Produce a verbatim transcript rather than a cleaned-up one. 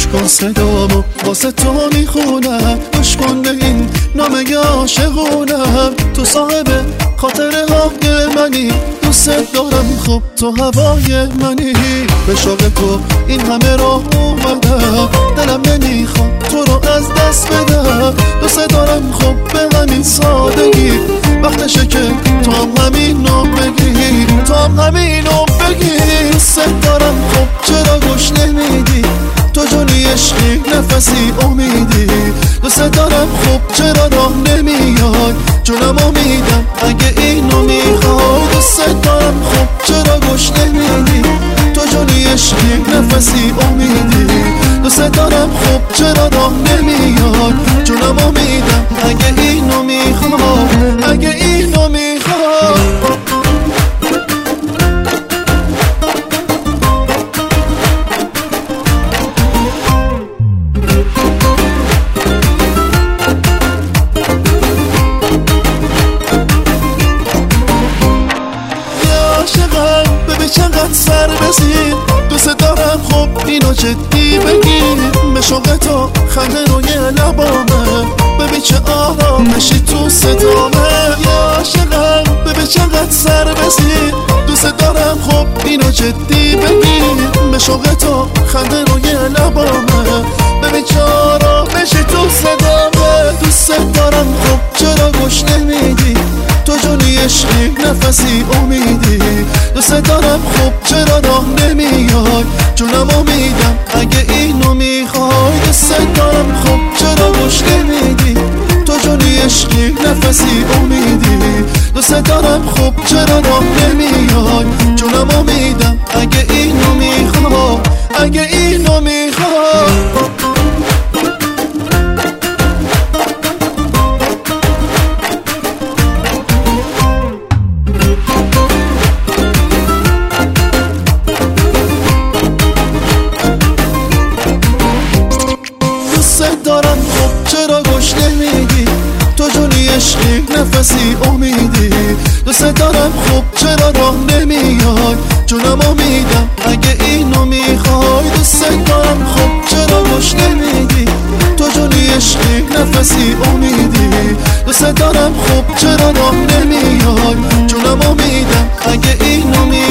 کن صدامو واسه تو میخونم، گوش کن به این نامه عاشقونم. تو صاحب خاطره های منی، دوست دارم خب تو هوای منی. به شوق تو این همه راه اومدم، دلم نمیخواد تو رو از دست بدم. دوست دارم خب به همین سادگی، وقتشه که تو هم همینو بگی، تو هم همینو بگی. دوست دارم خب چرا گوش نمیدی، تو جونی عشقی نفسی امیدی. دوست دارم خب چرا راه نمیای، جونم امیدم اگه اینو میخوای. دوست دارم خب چرا گوش نمیدی، تو جونی عشقی نفسی امیدی. دوست دارم خب چرا راه نمیای، جونم امیدم اگه اینو میخوای، اگه اینو میخوای. چقدر سر بزین، دوست دارم خب اینو جدی بگیر. به شوق تو خنده روی لبامه، ببین چه آرامشی تو صدامه. یا عاشقم ببین چقدر سر بزین، دوست دارم خب اینو جدی بگیر. به شوق تو خنده روی لبامه، ببین چه آرامشی تو صدامه. دوست دارم خب چرا گوش نمیدی، تو جونی عشقی نفسی امیدی. دوست دارم خب چرا راه نمیای، جونم امیدم اگه اینو میخوای. دوست دارم خب چرا گوش نمیدی، تو جونی عشقی نفسی امیدی. دوست دارم خب چرا راه نمیای، جونم امیدم اگه اینو میخوای، اگه اینو میخوای. دارم خب چرا گوش نمیدی، تو جونی عشقی نفسی امیدی. دوست دارم خب چرا راه نمیای، جونم امیدم اگه اینو میخوای. دوست دارم خب چرا گوش نمیدی، تو جونی عشقی نفسی امیدی. دوست دارم خب چرا راه نمیای، جونم امیدم اگه اینو میخوای.